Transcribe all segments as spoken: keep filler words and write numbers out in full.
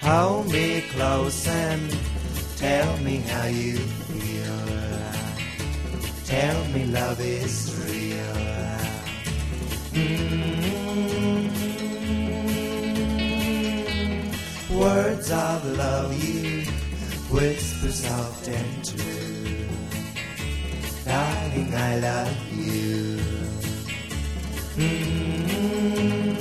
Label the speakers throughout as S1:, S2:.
S1: Hold me close and tell me how you feel. Tell me love is real. Mm-hmm. Words of love you whisper soft and true. Darling, I love you. Mm-hmm.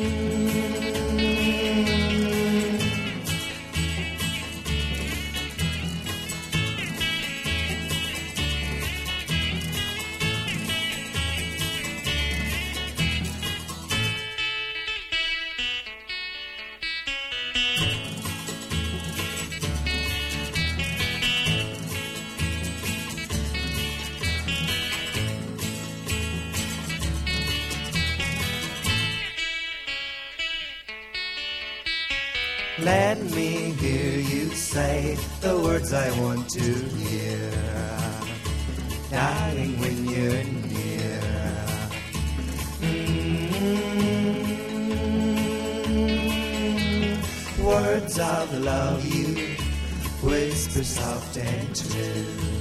S1: Let me hear you say the words I want to hear, darling, when you're near. Mm-hmm. Words of love you whisper soft and true.